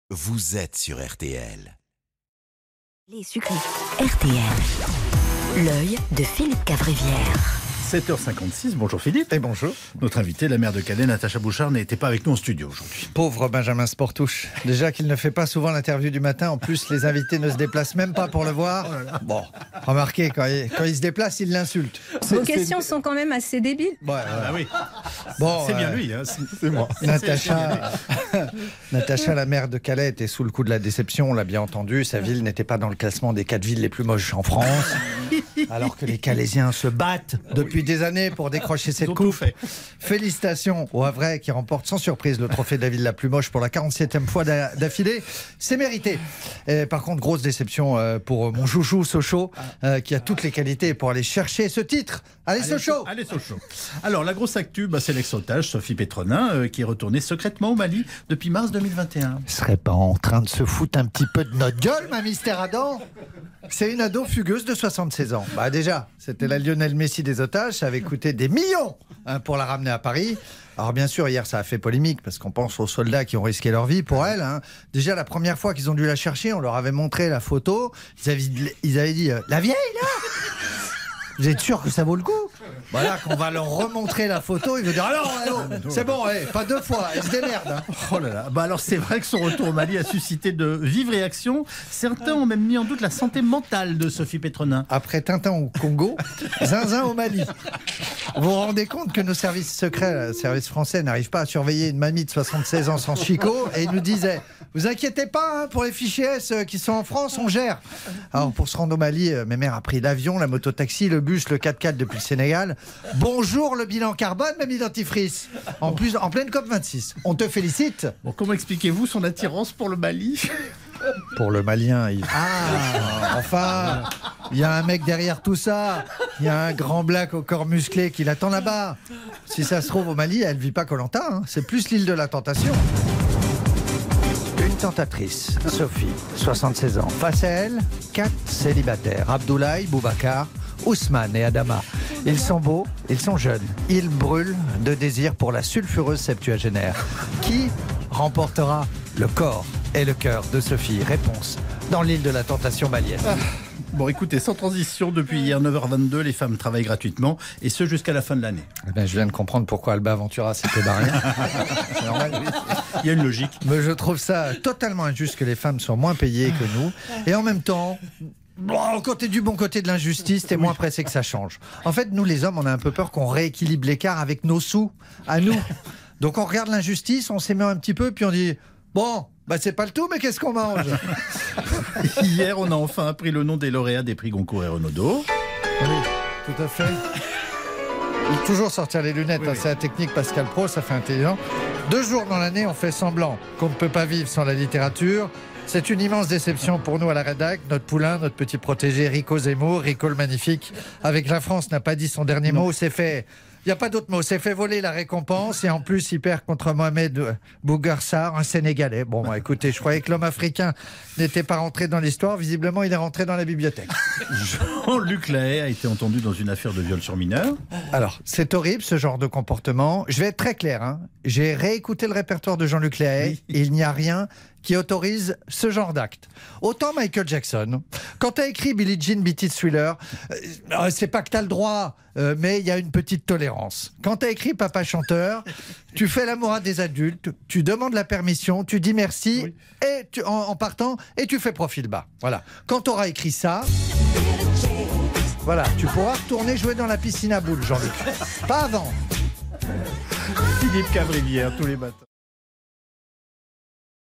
vous êtes sur RTL. Les sucrés. RTL. L'œil de Philippe Cavrivière. 7h56, bonjour Philippe. Et bonjour. Notre invitée, la maire de Calais, Natacha Bouchard, n'était pas avec nous en studio aujourd'hui. Pauvre Benjamin Sportouche. Déjà qu'il ne fait pas souvent l'interview du matin, en plus les invités ne se déplacent même pas pour le voir. Bon, remarquez, quand il se déplace, il l'insulte. Vos questions sont quand même assez débiles. Ouais, Ah oui, bon, c'est bien lui, hein, c'est moi. Natacha, la maire de Calais, était sous le coup de la déception, on l'a bien entendu. Sa ville n'était pas dans le classement des 4 villes les plus moches en France. Alors que les Calaisiens se battent depuis des années pour décrocher cette coupe. Félicitations au Havrais qui remporte sans surprise le trophée de la ville la plus moche pour la 47e fois d'affilée. C'est mérité. Et par contre, grosse déception pour mon chouchou Sochaux qui a toutes les qualités pour aller chercher ce titre. Allez Sochaux. Allez Sochaux. Alors la grosse actu, c'est l'ex-otage Sophie Pétronin qui est retournée secrètement au Mali depuis mars 2021. Ne serait pas en train de se foutre un petit peu de notre gueule, ma mystère Adam? C'est une ado fugueuse de 76 ans. Bah déjà, c'était la Lionel Messi des otages, ça avait coûté des millions pour la ramener à Paris. Alors bien sûr, hier, ça a fait polémique parce qu'on pense aux soldats qui ont risqué leur vie pour elle. Déjà, la première fois qu'ils ont dû la chercher, on leur avait montré la photo. Ils avaient dit « La vieille, là !» Vous êtes sûr que ça vaut le coup? Voilà, qu'on va leur remontrer la photo, il veut dire alors, c'est bon, pas deux fois, elle se démerde. Oh là là. Bah alors c'est vrai que son retour au Mali a suscité de vives réactions. Certains ont même mis en doute la santé mentale de Sophie Pétronin. Après Tintin au Congo, zinzin au Mali. Vous vous rendez compte que nos services secrets, les services français, n'arrivent pas à surveiller une mamie de 76 ans sans chicot, et ils nous disaient vous inquiétez pas, pour les fichiers S qui sont en France, on gère. Alors pour se rendre au Mali, ma mère a pris l'avion, la mototaxi, le bus, le 4x4 depuis le Sénégal. Bonjour le bilan carbone, mamie dentifrice. En plus, en pleine COP26. On te félicite. Bon, comment expliquez-vous son attirance pour le Mali? Pour le Malien, enfin, il y a un mec derrière tout ça. Il y a un grand black au corps musclé qui l'attend là-bas. Si ça se trouve au Mali, elle vit pas Koh Lanta, c'est plus l'île de la tentation. Une tentatrice, Sophie, 76 ans. Face à elle, 4 célibataires. Abdoulaye, Boubacar, Ousmane et Adama. Ils sont beaux, ils sont jeunes. Ils brûlent de désir pour la sulfureuse septuagénaire. Qui remportera le corps et le cœur de Sophie? Réponse dans l'île de la tentation malienne. Bon, écoutez, sans transition, depuis hier 9h22, les femmes travaillent gratuitement, et ce jusqu'à la fin de l'année. Je viens de comprendre pourquoi Alba Ventura s'était barrée. C'est normal. Il y a une logique. Mais je trouve ça totalement injuste que les femmes soient moins payées que nous. Et en même temps, quand t'es du bon côté de l'injustice, t'es moins pressé que ça change. En fait, nous les hommes, on a un peu peur qu'on rééquilibre l'écart avec nos sous, à nous. Donc on regarde l'injustice, on s'émeut un petit peu, puis on dit bon, c'est pas le tout, mais qu'est-ce qu'on mange? Hier, on a enfin appris le nom des lauréats des prix Goncourt et Renaudot. Oui, tout à fait. Il faut toujours sortir les lunettes, c'est la technique Pascal Pro, ça fait intelligent. 2 jours dans l'année, on fait semblant qu'on ne peut pas vivre sans la littérature. C'est une immense déception pour nous à la rédac. Notre poulain, notre petit protégé Rico Zemmour, Rico le magnifique, avec La France n'a pas dit son dernier mot, c'est fait. Il n'y a pas d'autre mot, c'est fait voler la récompense et en plus il perd contre Mohamed Bougarsar, un Sénégalais. Bon, écoutez, je croyais que l'homme africain n'était pas rentré dans l'histoire, visiblement il est rentré dans la bibliothèque. Jean-Luc Lahaye a été entendu dans une affaire de viol sur mineur. Alors, c'est horrible ce genre de comportement. Je vais être très clair, j'ai réécouté le répertoire de Jean-Luc Lahaye et il n'y a rien qui autorise ce genre d'acte. Autant Michael Jackson, quand tu as écrit Billie Jean Beat It Thriller, c'est pas que tu as le droit, mais il y a une petite tolérance. Quand tu as écrit Papa Chanteur, tu fais l'amour à des adultes, tu demandes la permission, tu dis merci et en partant et tu fais profil bas. Voilà. Quand tu auras écrit ça, voilà, tu pourras retourner jouer dans la piscine à boules, Jean-Luc. Pas avant. Philippe Cavrivière, tous les matins.